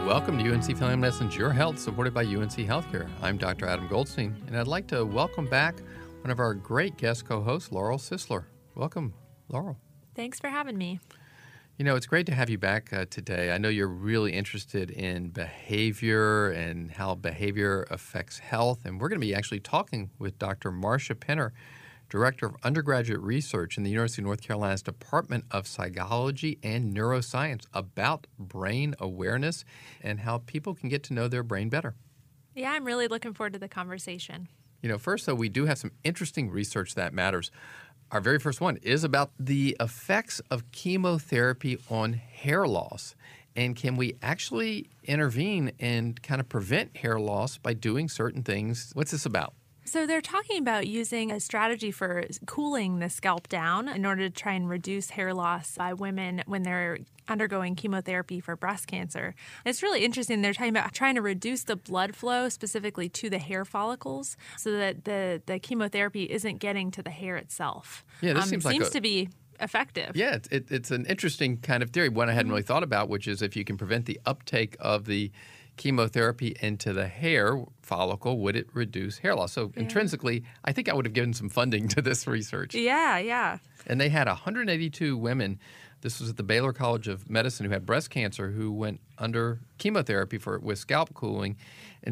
Welcome to UNC Family Medicine's Your Health, supported by UNC Healthcare. I'm Dr. Adam Goldstein, and I'd like to welcome back one of our great guest co-hosts, Laurel Sisler. Welcome, Laurel. Thanks for having me. You know, it's great to have you back today. I know you're really interested in behavior and how behavior affects health, and we're going to be actually talking with Dr. Marcia Penner, Director of Undergraduate Research in the University of North Carolina's Department of Psychology and Neuroscience, about brain awareness and how people can get to know their brain better. Yeah, I'm really looking forward to the conversation. You know, first, though, we do have some interesting research that matters. Our very first one is about the effects of chemotherapy on hair loss. And can we actually intervene and kind of prevent hair loss by doing certain things? What's this about? So they're talking about using a strategy for cooling the scalp down in order to try and reduce hair loss by women when they're undergoing chemotherapy for breast cancer. It's really interesting. They're talking about trying to reduce the blood flow specifically to the hair follicles so that the chemotherapy isn't getting to the hair itself. Yeah, this seems to be effective. Yeah, it's an interesting kind of theory, one I hadn't really thought about, which is if you can prevent the uptake of the chemotherapy into the hair follicle, would it reduce hair loss? So intrinsically, I think I would have given some funding to this research. Yeah. And they had 182 women. This was at the Baylor College of Medicine who had breast cancer who went under chemotherapy with scalp cooling, and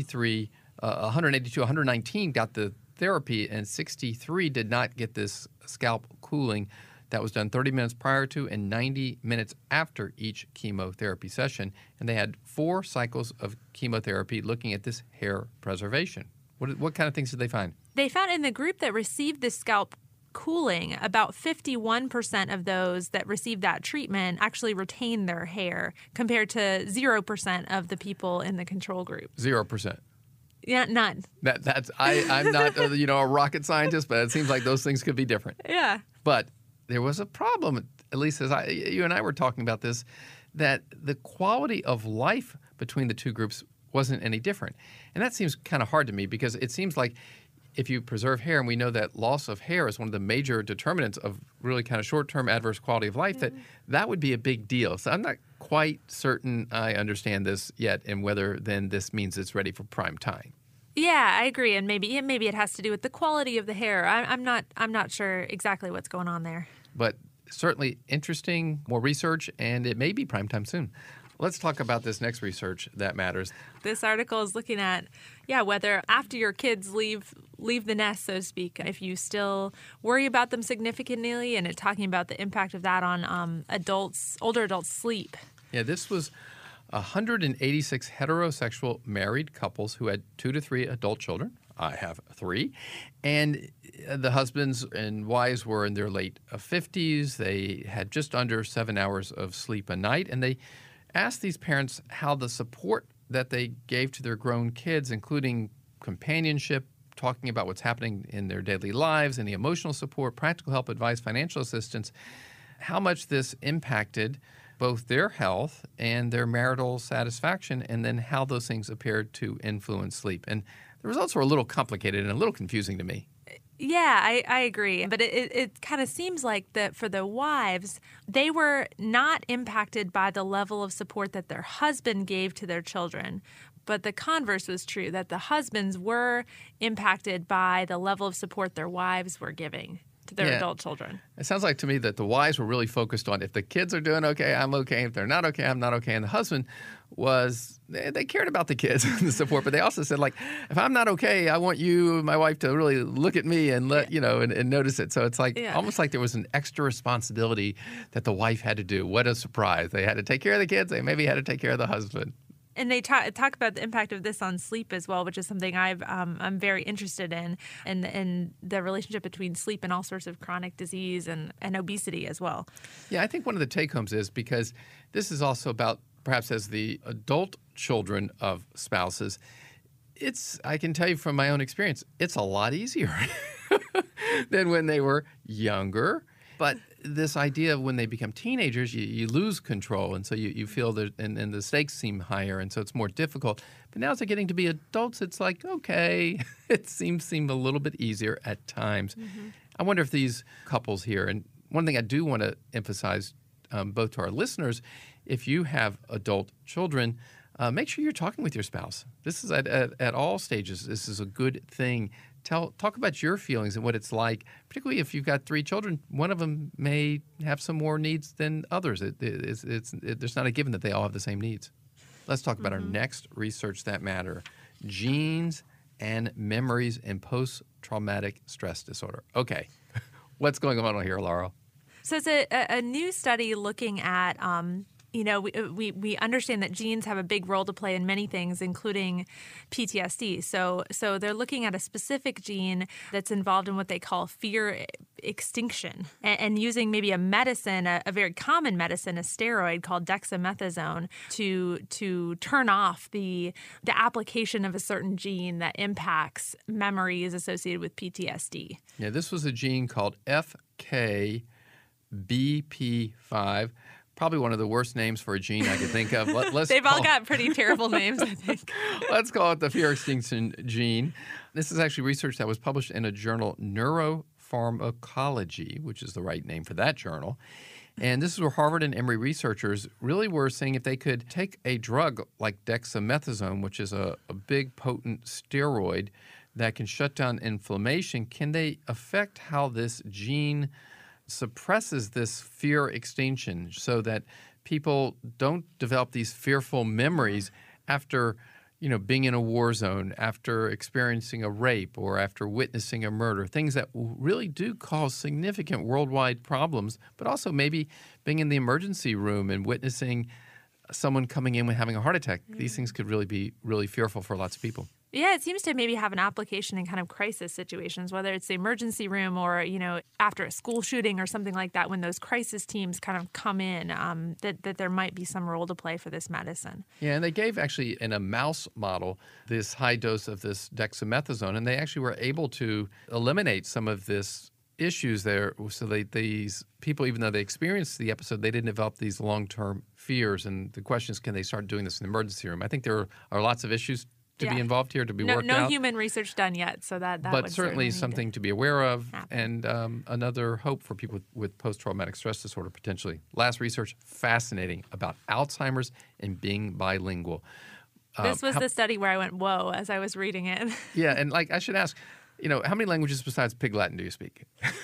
119 got the therapy, and 63 did not get this scalp cooling. That was done 30 minutes prior to and 90 minutes after each chemotherapy session. And they had 4 cycles of chemotherapy looking at this hair preservation. What kind of things did they find? They found in the group that received the scalp cooling, about 51% of those that received that treatment actually retained their hair, compared to 0% of the people in the control group. 0%. Yeah, none. I'm not a rocket scientist, but it seems like those things could be different. Yeah. But there was a problem, at least as you and I were talking about this, that the quality of life between the two groups wasn't any different. And that seems kind of hard to me because it seems like if you preserve hair, and we know that loss of hair is one of the major determinants of really kind of short-term adverse quality of life, that would be a big deal. So I'm not quite certain I understand this yet and whether then this means it's ready for prime time. Yeah, I agree, and maybe it has to do with the quality of the hair. I'm not sure exactly what's going on there. But certainly interesting, more research, and it may be prime time soon. Let's talk about this next research that matters. This article is looking at, whether after your kids leave the nest, so to speak, if you still worry about them significantly, and it's talking about the impact of that on older adults' sleep. Yeah, this was 186 heterosexual married couples who had 2 to 3 adult children. I have 3. And the husbands and wives were in their late 50s. They had just under 7 hours of sleep a night. And they asked these parents how the support that they gave to their grown kids, including companionship, talking about what's happening in their daily lives, any emotional support, practical help, advice, financial assistance, how much this impacted both their health and their marital satisfaction, and then how those things appeared to influence sleep. And the results were a little complicated and a little confusing to me. Yeah, I agree. But it kind of seems like that for the wives, they were not impacted by the level of support that their husband gave to their children. But the converse was true, that the husbands were impacted by the level of support their wives were giving to their adult children. It sounds like to me that the wives were really focused on if the kids are doing okay, I'm okay. If they're not okay, I'm not okay. And the husband they cared about the kids and the support, but they also said, like, if I'm not okay, I want you, my wife, to really look at me and and notice it. So it's like almost like there was an extra responsibility that the wife had to do. What a surprise. They had to take care of the kids. They maybe had to take care of the husband. And they talk about the impact of this on sleep as well, which is something I'm very interested in, and the relationship between sleep and all sorts of chronic disease and obesity as well. Yeah, I think one of the take-homes is because this is also about, perhaps as the adult children of spouses, I can tell you from my own experience, it's a lot easier than when they were younger. But this idea of when they become teenagers, you lose control, and so you feel that, and the stakes seem higher, and so it's more difficult. But now as they're getting to be adults, it's like, okay, it seems a little bit easier at times. Mm-hmm. I wonder if these couples here, and one thing I do want to emphasize both to our listeners, if you have adult children, make sure you're talking with your spouse. This is at all stages. This is a good thing. Talk about your feelings and what it's like, particularly if you've got 3 children. One of them may have some more needs than others. There's not a given that they all have the same needs. Let's talk about our next research that matter: genes and memories in post-traumatic stress disorder. Okay, what's going on here, Laurel? So it's a new study looking at, we understand that genes have a big role to play in many things, including PTSD. So they're looking at a specific gene that's involved in what they call fear extinction, and using maybe a medicine, a very common medicine, a steroid called dexamethasone, to turn off the application of a certain gene that impacts memories associated with PTSD. Yeah, this was a gene called FKBP5. Probably one of the worst names for a gene I could think of. They've all got pretty terrible names, I think. Let's call it the fear extinction gene. This is actually research that was published in a journal, Neuropharmacology, which is the right name for that journal. And this is where Harvard and Emory researchers really were saying if they could take a drug like dexamethasone, which is a big, potent steroid that can shut down inflammation, can they affect how this gene suppresses this fear extinction so that people don't develop these fearful memories after, being in a war zone, after experiencing a rape, or after witnessing a murder, things that really do cause significant worldwide problems, but also maybe being in the emergency room and witnessing someone coming in with having a heart attack. These things could really be really fearful for lots of people. Yeah, it seems to maybe have an application in kind of crisis situations, whether it's the emergency room or, after a school shooting or something like that, when those crisis teams kind of come in, that there might be some role to play for this medicine. Yeah, and they gave actually in a mouse model this high dose of this dexamethasone, and they actually were able to eliminate some of this issues there. So these people, even though they experienced the episode, they didn't develop these long-term fears. And the question is, can they start doing this in the emergency room? I think there are lots of issues to be involved here, to be worked out. No human research done yet, so that but would certainly something to be aware of, happen. And another hope for people with post-traumatic stress disorder, potentially. Last research, fascinating, about Alzheimer's and being bilingual. This was the study where I went, whoa, as I was reading it. Yeah, and I should ask, how many languages besides Pig Latin do you speak?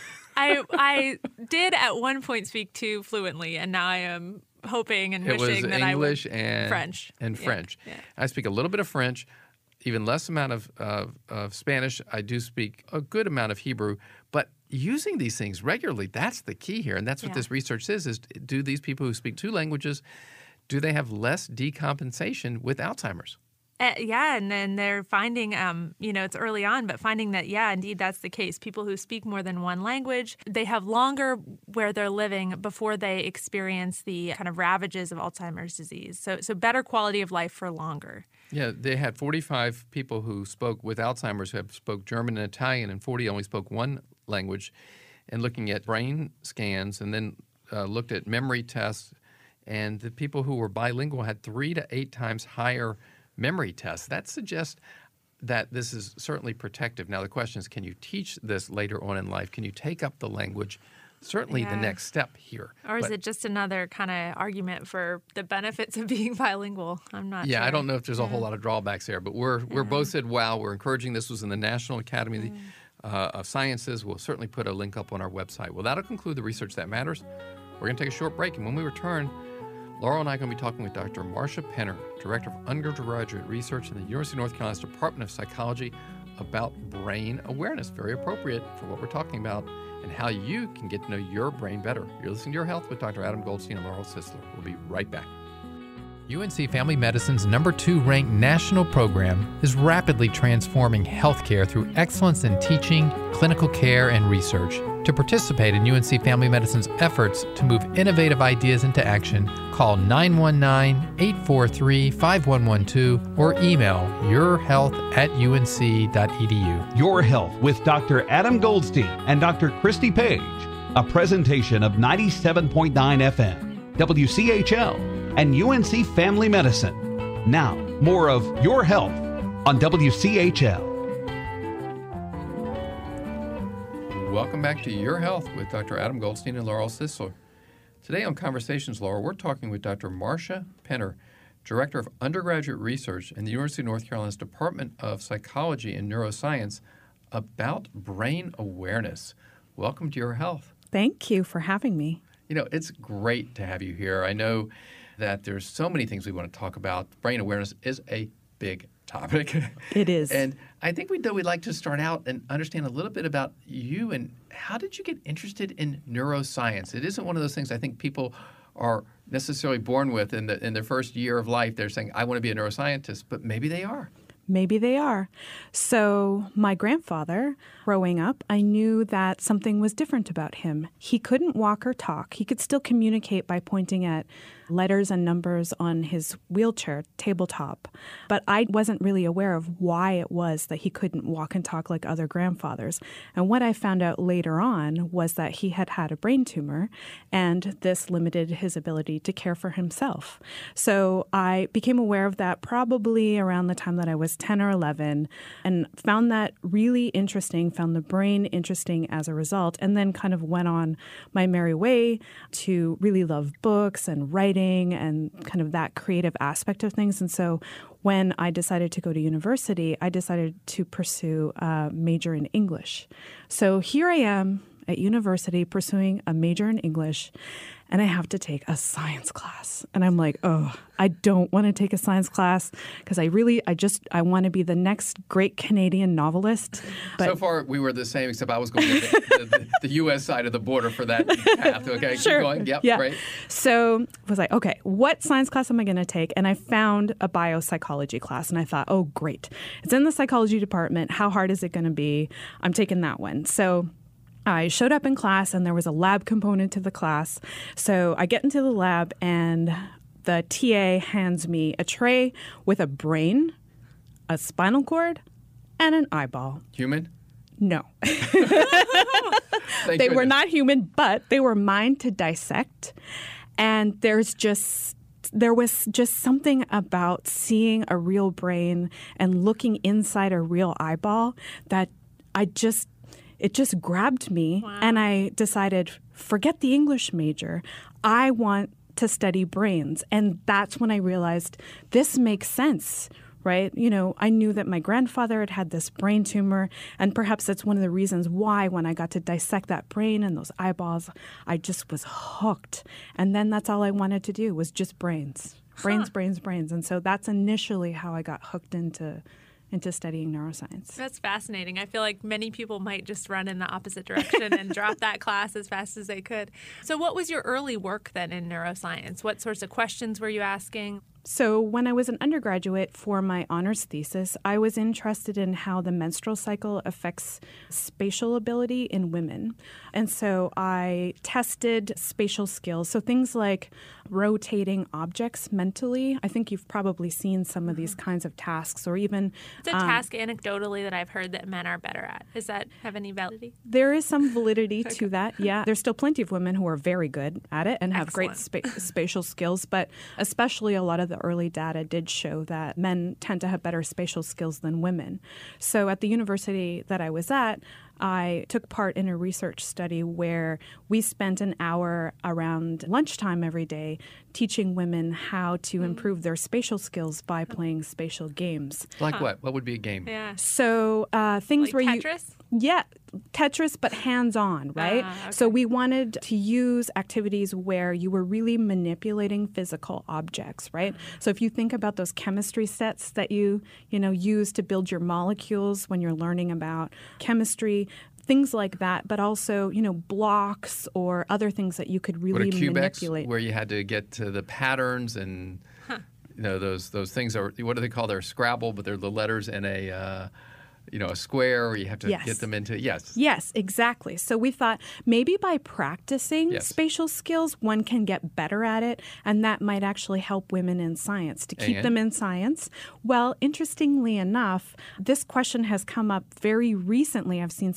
I did at one point speak 2 fluently, and now I am hoping and wishing that I would. English and French. And French. Yeah. I speak a little bit of French, even less amount of Spanish. I do speak a good amount of Hebrew, but using these things regularly, that's the key here. And that's what this research is do these people who speak 2 languages, do they have less decompensation with Alzheimer's? And then they're finding, it's early on, but finding that, indeed, that's the case. People who speak more than one language, they have longer where they're living before they experience the kind of ravages of Alzheimer's disease. So better quality of life for longer. Yeah, they had 45 people who spoke with Alzheimer's who spoke German and Italian, and 40 only spoke one language, and looking at brain scans, and then looked at memory tests. And the people who were bilingual had 3 to 8 times higher memory tests. That suggests that this is certainly protective. Now, the question is, can you teach this later on in life? Can you take up the language? Certainly the next step here. Or is it just another kind of argument for the benefits of being bilingual? I'm not sure. Yeah, I don't know if there's a whole lot of drawbacks there, but we're both said, wow, we're encouraging. This was in the National Academy of Sciences. We'll certainly put a link up on our website. Well, that'll conclude the research that matters. We're going to take a short break, and when we return, Laurel and I are going to be talking with Dr. Marcia Penner, Director of Undergraduate Research in the University of North Carolina's Department of Psychology, about brain awareness. Very appropriate for what we're talking about and how you can get to know your brain better. You're listening to Your Health with Dr. Adam Goldstein and Laurel Sisler. We'll be right back. UNC Family Medicine's #2 ranked national program is rapidly transforming healthcare through excellence in teaching, clinical care, and research. To participate in UNC Family Medicine's efforts to move innovative ideas into action, call 919-843-5112 or email yourhealth@unc.edu. Your Health with Dr. Adam Goldstein and Dr. Christy Page, a presentation of 97.9 FM, WCHL, and UNC Family Medicine. Now, more of Your Health on WCHL. Welcome back to Your Health with Dr. Adam Goldstein and Laurel Sisler. Today on Conversations, Laurel, we're talking with Dr. Marcia Penner, Director of Undergraduate Research in the University of North Carolina's Department of Psychology and Neuroscience, about brain awareness. Welcome to Your Health. Thank you for having me. You know, it's great to have you here. I know that there's so many things we want to talk about. Brain awareness is a big topic. It is. And I think we'd like to start out and understand a little bit about you and how did you get interested in neuroscience? It isn't one of those things I think people are necessarily born with in their first year of life. They're saying, I want to be a neuroscientist, but maybe they are. Maybe they are. So my grandfather, growing up, I knew that something was different about him. He couldn't walk or talk. He could still communicate by pointing at letters and numbers on his wheelchair tabletop. But I wasn't really aware of why it was that he couldn't walk and talk like other grandfathers. And what I found out later on was that he had had a brain tumor, and this limited his ability to care for himself. So I became aware of that probably around the time that I was 10 or 11 and found that really interesting, found the brain interesting as a result, and then kind of went on my merry way to really love books and writing and kind of that creative aspect of things. And so when I decided to go to university, I decided to pursue a major in English. So here I am at university pursuing a major in English, and I have to take a science class. And I'm like, oh, I don't want to take a science class because I want to be the next great Canadian novelist. But so far, we were the same, except I was going to the U.S. side of the border for that path. Okay, sure. Keep going. Yep, yeah. Great. So I was like, okay, what science class am I going to take? And I found a biopsychology class, and I thought, oh, great. It's in the psychology department. How hard is it going to be? I'm taking that one. So I showed up in class, and there was a lab component to the class. So I get into the lab, and the TA hands me a tray with a brain, a spinal cord, and an eyeball. Human? No. They were not human, but they were mine to dissect. And there was just something about seeing a real brain and looking inside a real eyeball that it just grabbed me. Wow. And I decided, forget the English major. I want to study brains. And that's when I realized this makes sense, right? You know, I knew that my grandfather had had this brain tumor, and perhaps that's one of the reasons why when I got to dissect that brain and those eyeballs, I just was hooked. And then that's all I wanted to do was just brains. Brains. And so that's initially how I got hooked into studying neuroscience. That's fascinating. I feel like many people might just run in the opposite direction and drop that class as fast as they could. So what was your early work then in neuroscience? What sorts of questions were you asking? So when I was an undergraduate for my honors thesis, I was interested in how the menstrual cycle affects spatial ability in women. And so I tested spatial skills. So things like rotating objects mentally. I think you've probably seen some of these kinds of tasks, or even... It's a task anecdotally that I've heard that men are better at. Does that have any validity? There is some validity to that, yeah. There's still plenty of women who are very good at it and have great spatial skills, but especially a lot of the early data did show that men tend to have better spatial skills than women. So at the university that I was at, I took part in a research study where we spent an hour around lunchtime every day teaching women how to improve their spatial skills by playing spatial games. Like what? What would be a game? Yeah. So things like where Tetris? Tetris, but hands-on, right? Okay. So we wanted to use activities where you were really manipulating physical objects, right? So if you think about those chemistry sets that you use to build your molecules when you're learning about chemistry, things like that, but also, blocks or other things that you could really manipulate. Where you had to get to the patterns and, those things are, what do they call their Scrabble, but they're the letters in a square, or you have to get them into, Yes, exactly. So we thought maybe by practicing spatial skills, one can get better at it, and that might actually help women in science, to keep them in science. Well, interestingly enough, this question has come up very recently. I've seen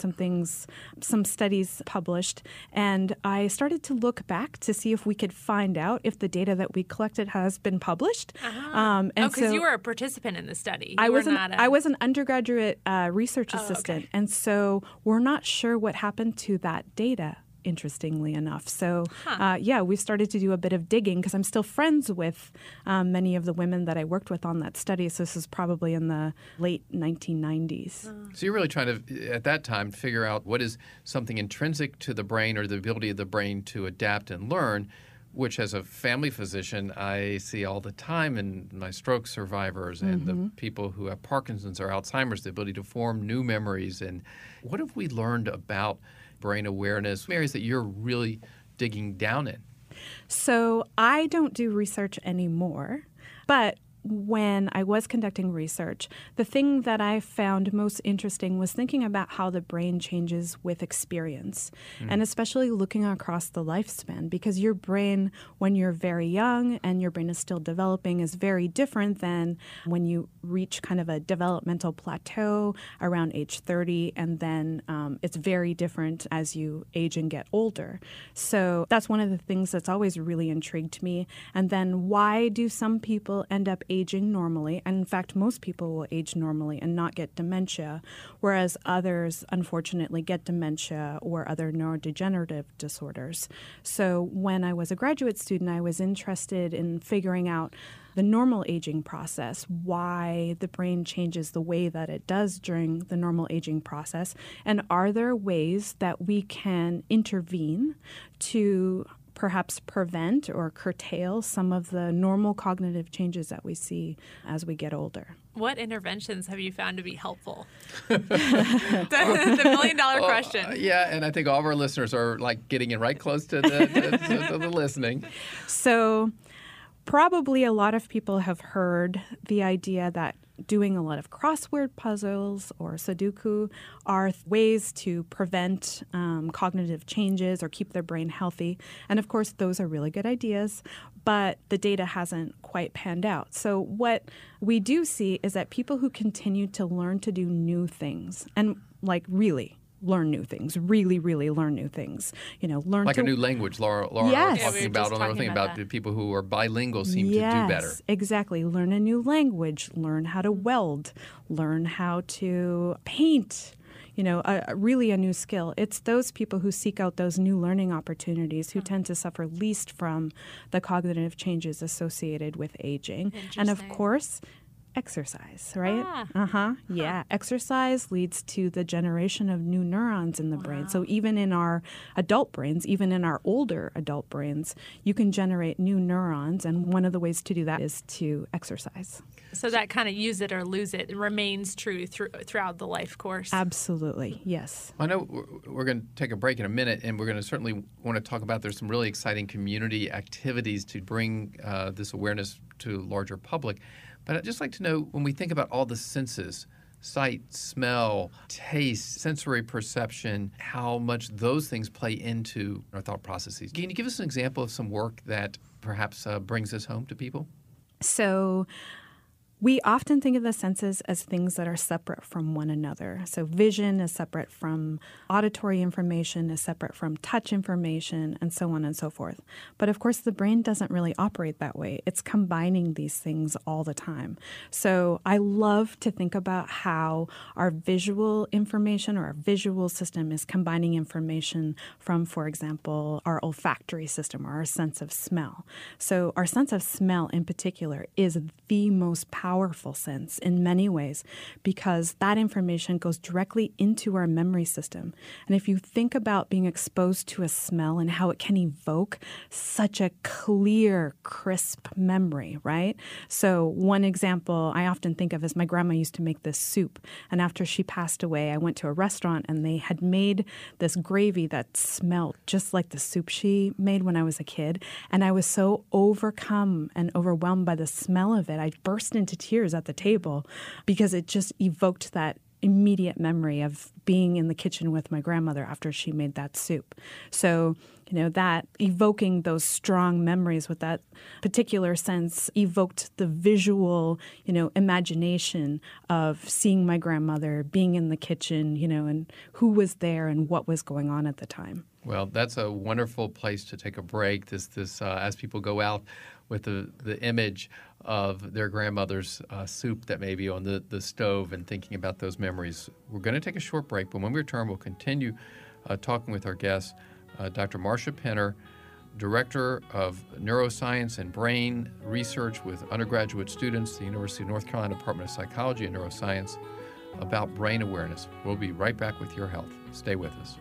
some studies published, and I started to look back to see if we could find out if the data that we collected has been published. Because you were a participant in the study. I was an undergraduate research assistant. Okay. And so we're not sure what happened to that data. interestingly enough. So, yeah, we started to do a bit of digging because I'm still friends with many of the women that I worked with on that study. So this is probably in the late 1990s. So you're really trying to, at that time, figure out what is something intrinsic to the brain or the ability of the brain to adapt and learn, which as a family physician, I see all the time in my stroke survivors and the people who have Parkinson's or Alzheimer's, the ability to form new memories. And what have we learned about brain awareness, areas that you're really digging down in? So I don't do research anymore, but when I was conducting research, the thing that I found most interesting was thinking about how the brain changes with experience, and especially looking across the lifespan, because your brain, when you're very young and your brain is still developing, is very different than when you reach kind of a developmental plateau around age 30, and then it's very different as you age and get older. So that's one of the things that's always really intrigued me. And then why do some people end up aging normally? And in fact, most people will age normally and not get dementia, whereas others, unfortunately, get dementia or other neurodegenerative disorders. So when I was a graduate student, I was interested in figuring out the normal aging process, why the brain changes the way that it does during the normal aging process, and are there ways that we can intervene to perhaps prevent or curtail some of the normal cognitive changes that we see as we get older. What interventions have you found to be helpful? the million-dollar question. Yeah, and I think all of our listeners are like getting in right close to the listening. So probably a lot of people have heard the idea that doing a lot of crossword puzzles or Sudoku are ways to prevent cognitive changes or keep their brain healthy. And of course, those are really good ideas, but the data hasn't quite panned out. So what we do see is that people who continue to learn to do new things and like really learn new things, really learn new things. Learn like to... a new language. Laura Yes. was talking about another thing about that. people who are bilingual seem to do better. Yes, exactly. Learn a new language, learn how to weld, learn how to paint, really a new skill. It's those people who seek out those new learning opportunities who tend to suffer least from the cognitive changes associated with aging. And of course, exercise, right? Yeah. Exercise leads to the generation of new neurons in the brain. So even in our adult brains, even in our older adult brains, you can generate new neurons. And one of the ways to do that is to exercise. So that kind of use it or lose it remains true throughout the life course. Absolutely. Yes. I know we're going to take a break in a minute, and we're going to certainly want to talk about there's some really exciting community activities to bring this awareness to larger public. But I'd just like to know, when we think about all the senses, sight, smell, taste, sensory perception, how much those things play into our thought processes. Can you give us an example of some work that perhaps brings this home to people? So we often think of the senses as things that are separate from one another. So vision is separate from auditory information, is separate from touch information, and so on and so forth. But of course, the brain doesn't really operate that way. It's combining these things all the time. So I love to think about how our visual information or our visual system is combining information from, for example, our olfactory system or our sense of smell. So our sense of smell in particular is the most powerful sense in many ways because that information goes directly into our memory system. And if you think about being exposed to a smell and how it can evoke such a clear, crisp memory, right? So one example I often think of is my grandma used to make this soup. And after she passed away, I went to a restaurant and they had made this gravy that smelled just like the soup she made when I was a kid. And I was so overcome and overwhelmed by the smell of it. I burst into tears at the table because it just evoked that immediate memory of being in the kitchen with my grandmother after she made that soup. So, that evoking those strong memories with that particular sense evoked the visual, imagination of seeing my grandmother, being in the kitchen, and who was there and what was going on at the time. Well, that's a wonderful place to take a break. This as people go out with the image of their grandmother's soup that may be on the stove and thinking about those memories. We're going to take a short break, but when we return, we'll continue talking with our guests, Dr. Marcia Penner, Director of Neuroscience and Brain Research with undergraduate students at the University of North Carolina Department of Psychology and Neuroscience, about brain awareness. We'll be right back with Your Health. Stay with us.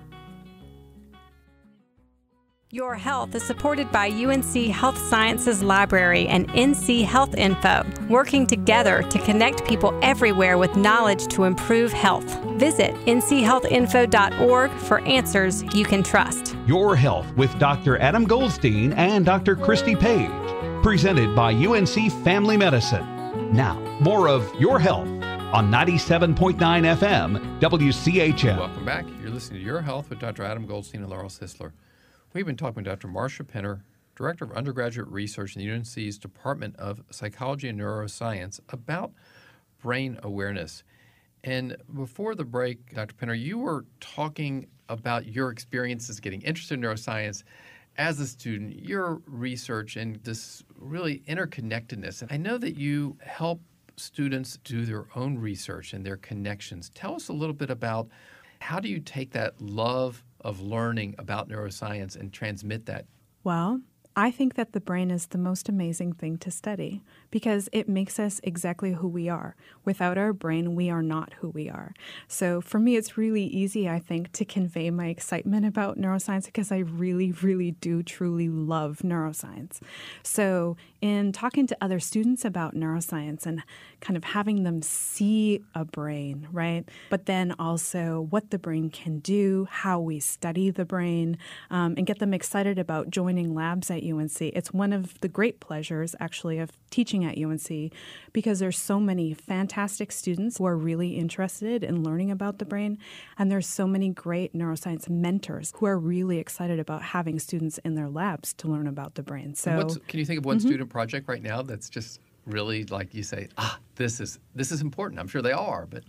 Your Health is supported by UNC Health Sciences Library and NC Health Info, working together to connect people everywhere with knowledge to improve health. Visit nchealthinfo.org for answers you can trust. Your Health with Dr. Adam Goldstein and Dr. Christy Page, presented by UNC Family Medicine. Now, more of Your Health on 97.9 FM WCHL. Welcome back. You're listening to Your Health with Dr. Adam Goldstein and Laurel Sisler. We've been talking with Dr. Marcia Penner, Director of Undergraduate Research in the UNC's Department of Psychology and Neuroscience, about brain awareness. And before the break, Dr. Penner, you were talking about your experiences getting interested in neuroscience as a student, your research, and this really interconnectedness. And I know that you help students do their own research and their connections. Tell us a little bit about how do you take that love of learning about neuroscience and transmit that? Well, I think that the brain is the most amazing thing to study because it makes us exactly who we are. Without our brain, we are not who we are. So for me, it's really easy, I think, to convey my excitement about neuroscience because I really, really do truly love neuroscience. So in talking to other students about neuroscience and kind of having them see a brain, right? But then also what the brain can do, how we study the brain, and get them excited about joining labs at UNC. It's one of the great pleasures, actually, of teaching at UNC because there's so many fantastic students who are really interested in learning about the brain, and there's so many great neuroscience mentors who are really excited about having students in their labs to learn about the brain. So, can you think of one student project right now that's just really like you say, this is important? I'm sure they are, but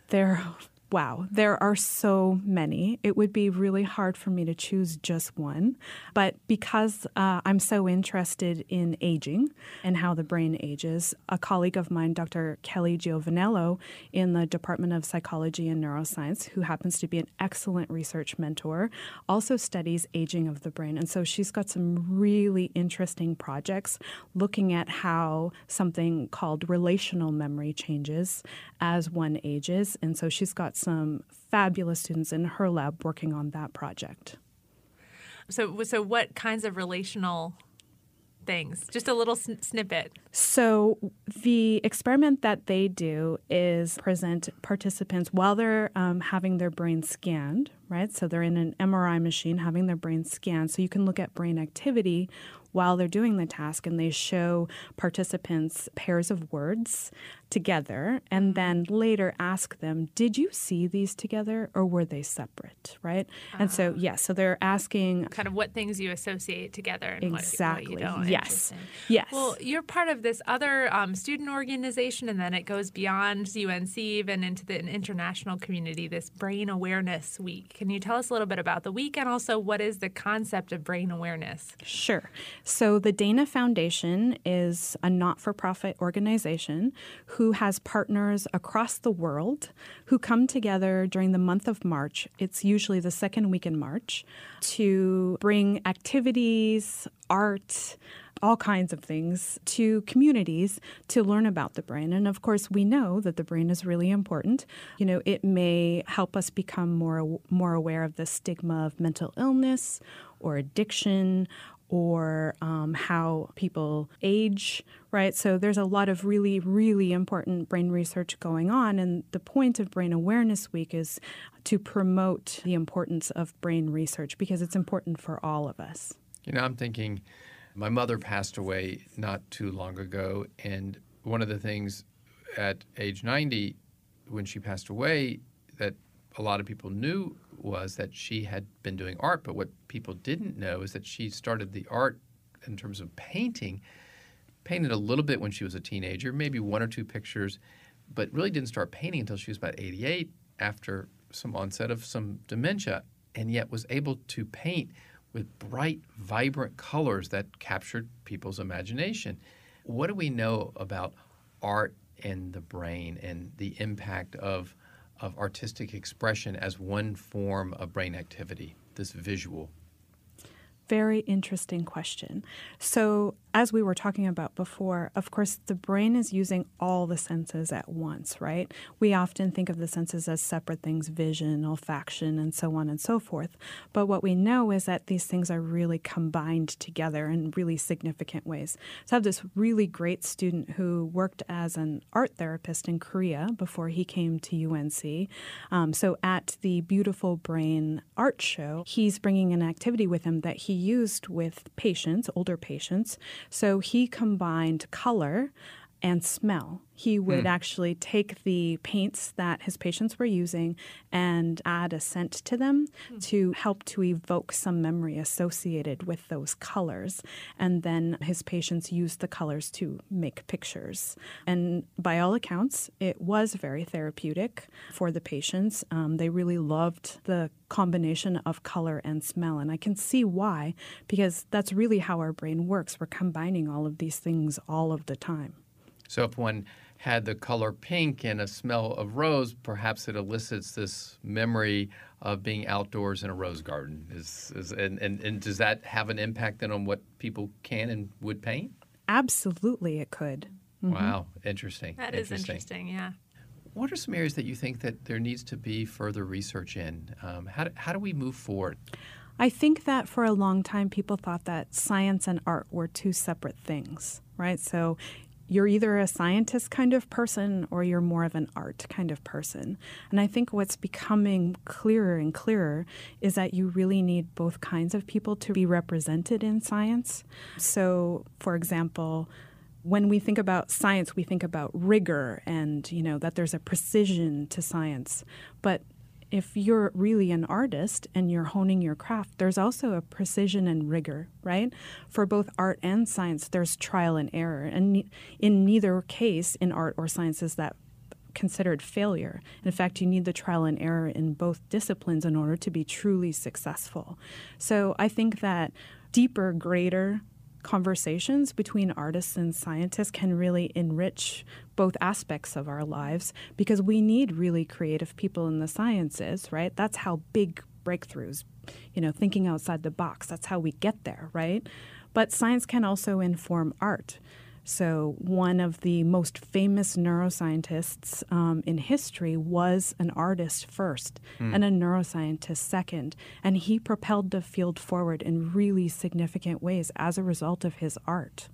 there are so many. It would be really hard for me to choose just one. But because I'm so interested in aging and how the brain ages, a colleague of mine, Dr. Kelly Giovanello, in the Department of Psychology and Neuroscience, who happens to be an excellent research mentor, also studies aging of the brain. And so she's got some really interesting projects looking at how something called relational memory changes as one ages. And so she's got some fabulous students in her lab working on that project. So what kinds of relational things? Just a little snippet. So the experiment that they do is present participants while they're having their brain scanned, right? So they're in an MRI machine having their brain scanned. So you can look at brain activity while they're doing the task, and they show participants pairs of words together and then later ask them, did you see these together or were they separate, right? And so, so they're asking kind of what things you associate together and exactly. what you don't. Yes. Yes. Well, you're part of this other student organization, and then it goes beyond UNC even into the international community, this Brain Awareness Week. Can you tell us a little bit about the week and also what is the concept of brain awareness? Sure. So the Dana Foundation is a not-for-profit organization who has partners across the world who come together during the month of March. It's usually the second week in March to bring activities, art, all kinds of things to communities to learn about the brain. And of course, we know that the brain is really important. You know, it may help us become more aware of the stigma of mental illness or addiction or how people age, right? So there's a lot of really, really important brain research going on. And the point of Brain Awareness Week is to promote the importance of brain research because it's important for all of us. You know, I'm thinking my mother passed away not too long ago. And one of the things at age 90, when she passed away, that a lot of people knew was that she had been doing art, but what people didn't know is that she started the art in terms of painted a little bit when she was a teenager, maybe one or two pictures, but really didn't start painting until she was about 88 after some onset of some dementia, and yet was able to paint with bright, vibrant colors that captured people's imagination. What do we know about art and the brain and the impact of artistic expression as one form of brain activity, this visual? Very interesting question. So, as we were talking about before, of course, the brain is using all the senses at once, right? We often think of the senses as separate things, vision, olfaction, and so on and so forth. But what we know is that these things are really combined together in really significant ways. So I have this really great student who worked as an art therapist in Korea before he came to UNC. So at the Beautiful Brain art show, he's bringing an activity with him that he used with patients, older patients. So he combined color and smell. He would actually take the paints that his patients were using and add a scent to them to help to evoke some memory associated with those colors. And then his patients used the colors to make pictures. And by all accounts, it was very therapeutic for the patients. They really loved the combination of color and smell. And I can see why, because that's really how our brain works. We're combining all of these things all of the time. So if one had the color pink and a smell of rose, perhaps it elicits this memory of being outdoors in a rose garden. And does that have an impact then on what people can and would paint? Absolutely, it could. Mm-hmm. Wow, interesting. That is interesting, yeah. What are some areas that you think that there needs to be further research in? How do we move forward? I think that for a long time, people thought that science and art were two separate things, right? So you're either a scientist kind of person or you're more of an art kind of person. And I think what's becoming clearer and clearer is that you really need both kinds of people to be represented in science. So, for example, when we think about science, we think about rigor and, that there's a precision to science. But if you're really an artist and you're honing your craft, there's also a precision and rigor, right? For both art and science, there's trial and error. And in neither case, in art or science, is that considered failure. In fact, you need the trial and error in both disciplines in order to be truly successful. So I think that deeper, greater conversations between artists and scientists can really enrich both aspects of our lives, because we need really creative people in the sciences, right? That's how big breakthroughs, thinking outside the box, that's how we get there, right? But science can also inform art. So one of the most famous neuroscientists in history was an artist first and a neuroscientist second. And he propelled the field forward in really significant ways as a result of his art.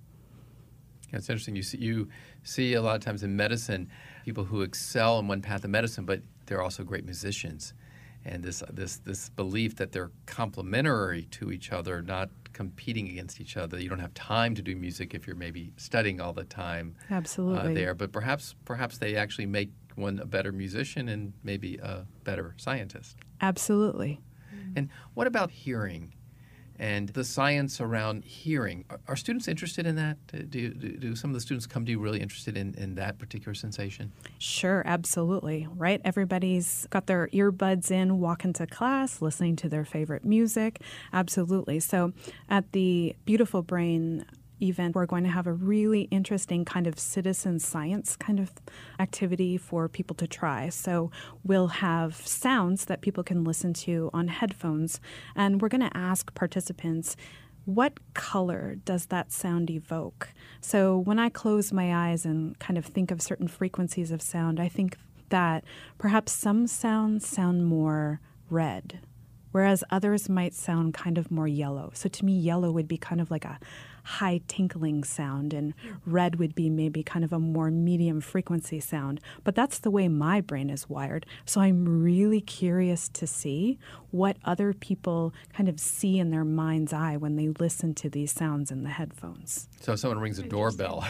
It's interesting. You see a lot of times in medicine people who excel in one path of medicine, but they're also great musicians. And this belief that they're complementary to each other, not competing against each other. You don't have time to do music if you're maybe studying all the time. Absolutely. There, but perhaps they actually make one a better musician and maybe a better scientist. Absolutely. And what about hearing and the science around hearing? Are students interested in that? Do some of the students come to you really interested in that particular sensation? Sure, absolutely, right? Everybody's got their earbuds in, walking to class, listening to their favorite music. Absolutely. So at the Beautiful Brain event, we're going to have a really interesting kind of citizen science kind of activity for people to try. So we'll have sounds that people can listen to on headphones, and we're going to ask participants, what color does that sound evoke? So when I close my eyes and kind of think of certain frequencies of sound, I think that perhaps some sounds sound more red, whereas others might sound kind of more yellow. So to me, yellow would be kind of like a high tinkling sound, and red would be maybe kind of a more medium frequency sound. But that's the way my brain is wired. So I'm really curious to see what other people kind of see in their mind's eye when they listen to these sounds in the headphones. So if someone rings a doorbell,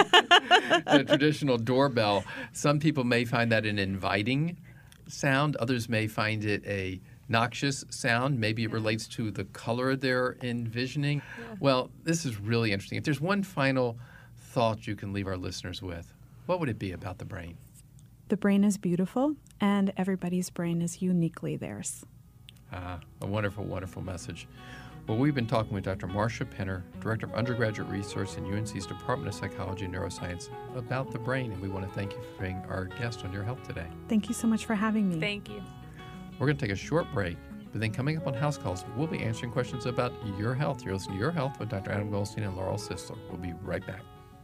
the traditional doorbell, some people may find that an inviting sound. Others may find it a noxious sound. Maybe it relates to the color they're envisioning. Yeah. Well, this is really interesting. If there's one final thought you can leave our listeners with, what would it be about the brain? The brain is beautiful, and everybody's brain is uniquely theirs. A wonderful, wonderful message. Well, we've been talking with Dr. Marcia Penner, Director of Undergraduate Research in UNC's Department of Psychology and Neuroscience, about the brain, and we want to thank you for being our guest on Your Health Today. Thank you so much for having me. Thank you. We're going to take a short break. But then coming up on House Calls, we'll be answering questions about your health. You're listening to Your Health with Dr. Adam Goldstein and Laurel Sisler. We'll be right back.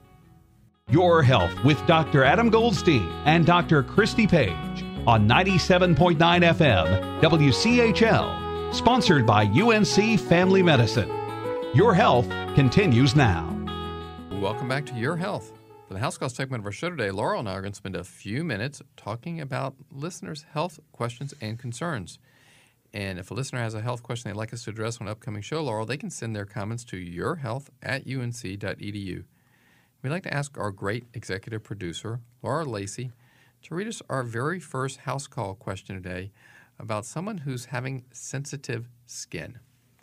Your Health with Dr. Adam Goldstein and Dr. Christy Page on 97.9 FM WCHL, sponsored by UNC Family Medicine. Your Health continues now. Welcome back to Your Health. For the House Call segment of our show today, Laurel and I are going to spend a few minutes talking about listeners' health questions and concerns. And if a listener has a health question they'd like us to address on an upcoming show, Laurel, they can send their comments to yourhealth@unc.edu. We'd like to ask our great executive producer, Laura Lacey, to read us our very first House Call question today about someone who's having sensitive skin.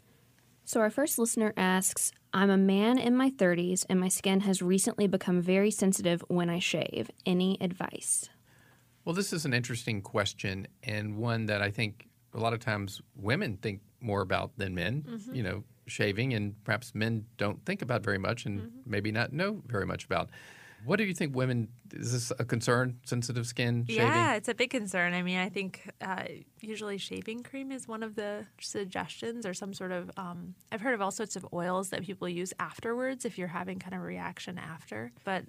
So our first listener asks, I'm a man in my 30s and my skin has recently become very sensitive when I shave. Any advice? Well, this is an interesting question and one that I think a lot of times women think more about than men, shaving, and perhaps men don't think about very much and maybe not know very much about. What do you think women, is this a concern, sensitive skin, shaving? Yeah, it's a big concern. I mean, I think usually shaving cream is one of the suggestions or some sort of, I've heard of all sorts of oils that people use afterwards if you're having kind of a reaction after. But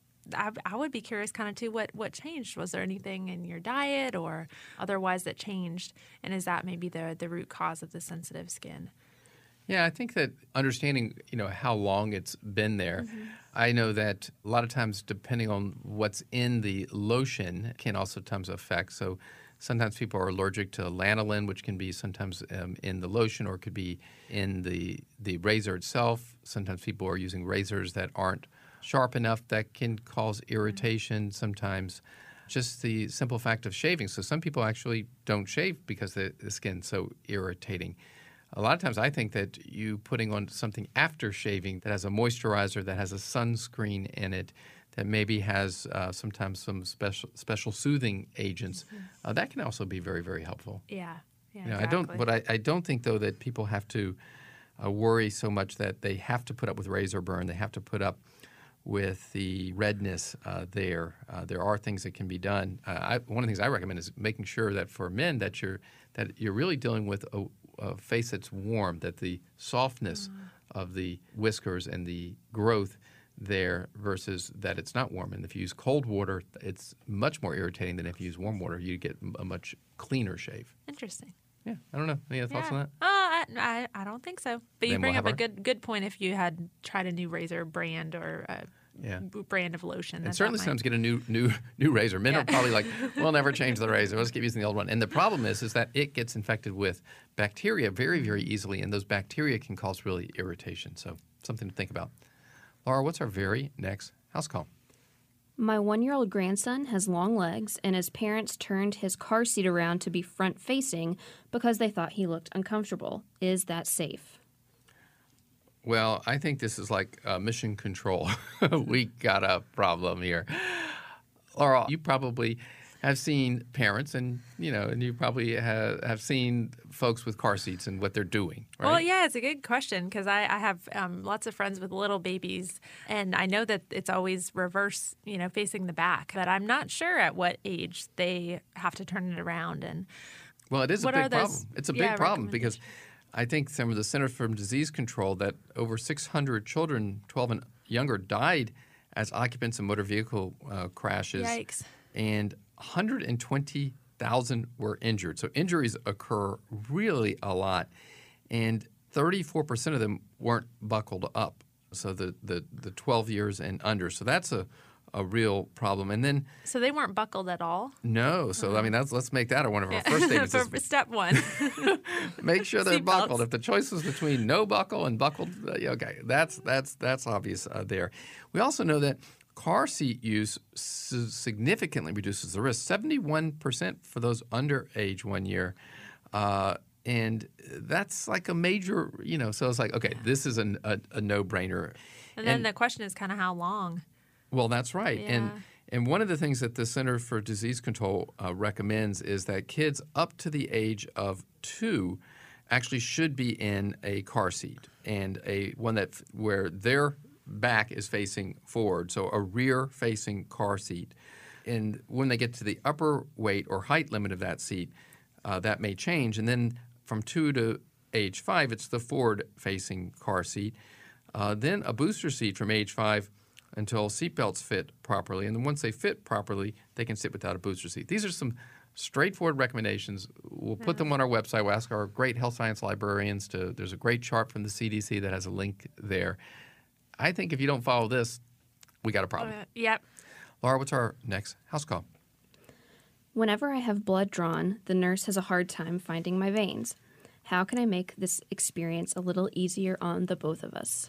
I would be curious kind of too, what changed? Was there anything in your diet or otherwise that changed? And is that maybe the root cause of the sensitive skin? Yeah, I think that understanding, how long it's been there, I know that a lot of times depending on what's in the lotion can also sometimes affect. So sometimes people are allergic to lanolin, which can be sometimes in the lotion or could be in the razor itself. Sometimes people are using razors that aren't sharp enough that can cause irritation sometimes. Just the simple fact of shaving. So some people actually don't shave because the skin's so irritating. A lot of times I think that you putting on something after shaving that has a moisturizer, that has a sunscreen in it, that maybe has sometimes some special soothing agents, that can also be very, very helpful. Yeah, exactly. I don't think, though, that people have to worry so much that they have to put up with razor burn, they have to put up with the redness there. There are things that can be done. One of the things I recommend is making sure that for men that you're really dealing with a face that's warm, that the softness of the whiskers and the growth there versus that it's not warm. And if you use cold water, it's much more irritating than if you use warm water. You get a much cleaner shave. Interesting. Yeah, I don't know. Any other thoughts on that? I don't think so. But you bring up a good point if you had tried a new razor brand or a brand of lotion. And certainly sometimes get a new razor. Men are probably like, we'll never change the razor. Let's keep using the old one. And the problem is that it gets infected with bacteria very, very easily, and those bacteria can cause really irritation. So something to think about. Laura, what's our very next house call? My 1-year-old grandson has long legs, and his parents turned his car seat around to be front-facing because they thought he looked uncomfortable. Is that safe? Well, I think this is like mission control. We got a problem here. Laura, you probably have seen parents and you probably have seen folks with car seats and what they're doing, right? Well, yeah, it's a good question because I have lots of friends with little babies, and I know that it's always reverse, facing the back, but I'm not sure at what age they have to turn it around. And well, it is a big problem. It's a big problem because I think some of the Centers for Disease Control that over 600 children, 12 and younger, died as occupants in motor vehicle crashes. Yikes. And 120,000 were injured. So injuries occur really a lot. And 34% of them weren't buckled up. So the 12 years and under. So that's a real problem. And then so they weren't buckled at all? No. So I mean, let's make that one of our first statements. Step one. Make sure they're buckled. If the choice was between no buckle and buckled, okay, that's obvious there. We also know that car seat use significantly reduces the risk. 71% for those under age 1 year. And that's like a major, so it's like, okay, this is a no-brainer. And then the question is kind of how long? Well, that's right. Yeah. And one of the things that the Center for Disease Control recommends is that kids up to the age of 2 actually should be in a car seat, and one where their back is facing forward, so a rear-facing car seat. And when they get to the upper weight or height limit of that seat, that may change. And then from 2 to age 5, it's the forward-facing car seat. Then a booster seat from age 5 until seatbelts fit properly. And then once they fit properly, they can sit without a booster seat. These are some straightforward recommendations. We'll put them on our website. We'll ask our great health science librarians to. There's a great chart from the CDC that has a link there. I think if you don't follow this, we got a problem. Yep. Laura, what's our next house call? Whenever I have blood drawn, the nurse has a hard time finding my veins. How can I make this experience a little easier on the both of us?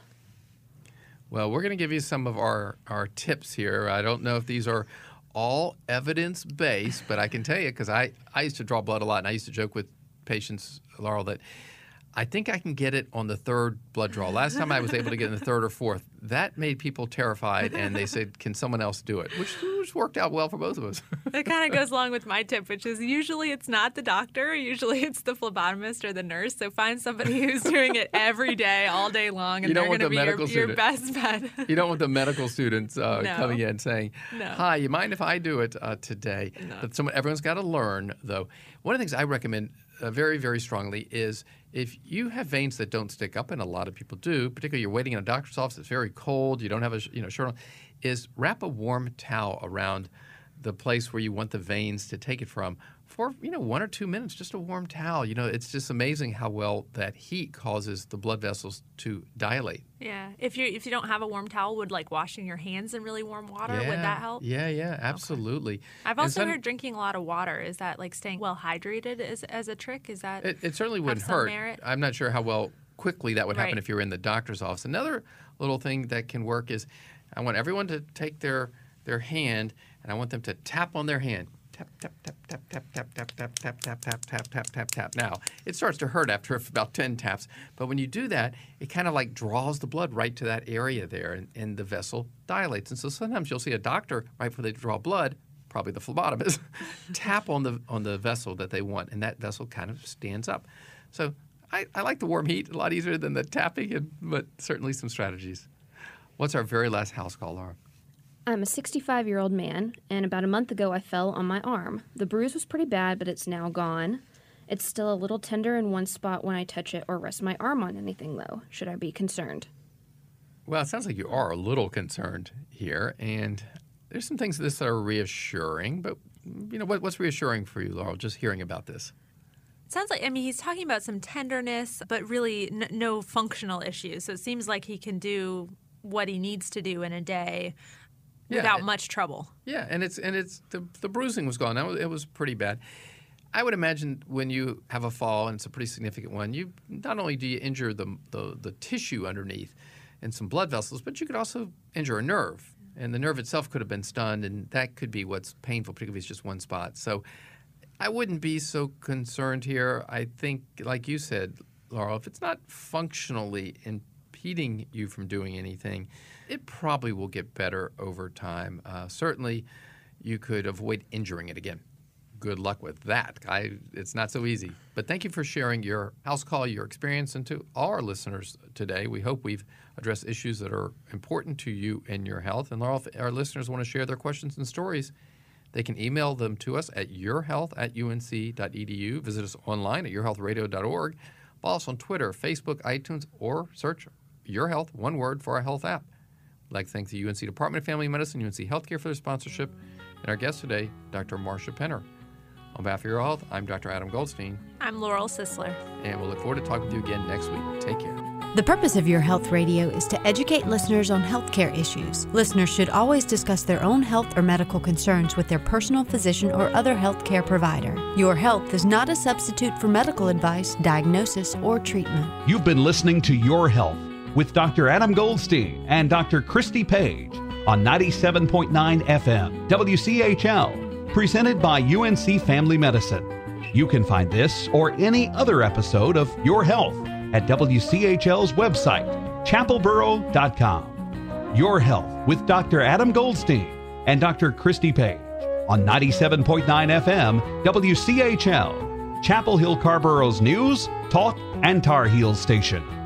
Well, we're going to give you some of our tips here. I don't know if these are all evidence-based, but I can tell you, because I used to draw blood a lot, and I used to joke with patients, Laurel, that I think I can get it on the third blood draw. Last time I was able to get in the third or fourth. That made people terrified, and they said, can someone else do it? Which worked out well for both of us. That kind of goes along with my tip, which is usually it's not the doctor. Usually it's the phlebotomist or the nurse. So find somebody who's doing it every day, all day long, and they're going to be your best bet. You don't want the medical students coming in saying, hi, you mind if I do it today? No. But everyone's got to learn, though. One of the things I recommend very, very strongly is if you have veins that don't stick up, and a lot of people do, particularly you're waiting in a doctor's office, it's very cold, you don't have a shirt on, is wrap a warm towel around the place where you want the veins to take it from for 1 or 2 minutes, just a warm towel. It's just amazing how well that heat causes the blood vessels to dilate. Yeah. If you don't have a warm towel, would washing your hands in really warm water, would that help? Yeah, absolutely. Okay. I've also heard drinking a lot of water. Is that staying well hydrated as a trick? Is that it certainly wouldn't hurt. Merit? I'm not sure how quickly that would happen if you're in the doctor's office. Another little thing that can work is I want everyone to take their hand, and I want them to tap on their hand. Tap, tap, tap, tap, tap, tap, tap, tap, tap, tap, tap, tap, tap, tap, tap. Now, it starts to hurt after about 10 taps, but when you do that, it kind of draws the blood right to that area there, and the vessel dilates. And so sometimes you'll see a doctor, right before they draw blood, probably the phlebotomist, tap on the vessel that they want, and that vessel kind of stands up. So I like the warm heat, a lot easier than the tapping, but certainly some strategies. What's our very last house call, Laura? I'm a 65-year-old man, and about a month ago I fell on my arm. The bruise was pretty bad, but it's now gone. It's still a little tender in one spot when I touch it or rest my arm on anything, though. Should I be concerned? Well, it sounds like you are a little concerned here, and there's some things that are reassuring, but what's reassuring for you, Laurel, just hearing about this? Sounds like, he's talking about some tenderness, but really no functional issues. So it seems like he can do what he needs to do in a day without much trouble. Yeah, and it's the bruising was gone. It was pretty bad. I would imagine when you have a fall, and it's a pretty significant one, you not only do you injure the tissue underneath and some blood vessels, but you could also injure a nerve. And the nerve itself could have been stunned, and that could be what's painful, particularly if it's just one spot. So I wouldn't be so concerned here. I think, like you said, Laurel, if it's not functionally impeding you from doing anything, it probably will get better over time. Certainly, you could avoid injuring it again. Good luck with that. It's not so easy. But thank you for sharing your house call, your experience, and to all our listeners today. We hope we've addressed issues that are important to you and your health. And Laurel, if our listeners want to share their questions and stories, they can email them to us at yourhealth@unc.edu. Visit us online at yourhealthradio.org. Follow us on Twitter, Facebook, iTunes, or search Your Health, one word, for our health app. I'd like to thank the UNC Department of Family Medicine, UNC Healthcare for their sponsorship, and our guest today, Dr. Marcia Penner. On behalf of Your Health, I'm Dr. Adam Goldstein. I'm Laurel Sisler. And we'll look forward to talking with you again next week. Take care. The purpose of Your Health Radio is to educate listeners on healthcare issues. Listeners should always discuss their own health or medical concerns with their personal physician or other healthcare provider. Your Health is not a substitute for medical advice, diagnosis, or treatment. You've been listening to Your Health with Dr. Adam Goldstein and Dr. Christy Page on 97.9 FM WCHL, presented by UNC Family Medicine. You can find this or any other episode of Your Health at WCHL's website, chapelboro.com. Your Health with Dr. Adam Goldstein and Dr. Christy Page on 97.9 FM WCHL, Chapel Hill Carborough's news, talk, and Tar Heels station.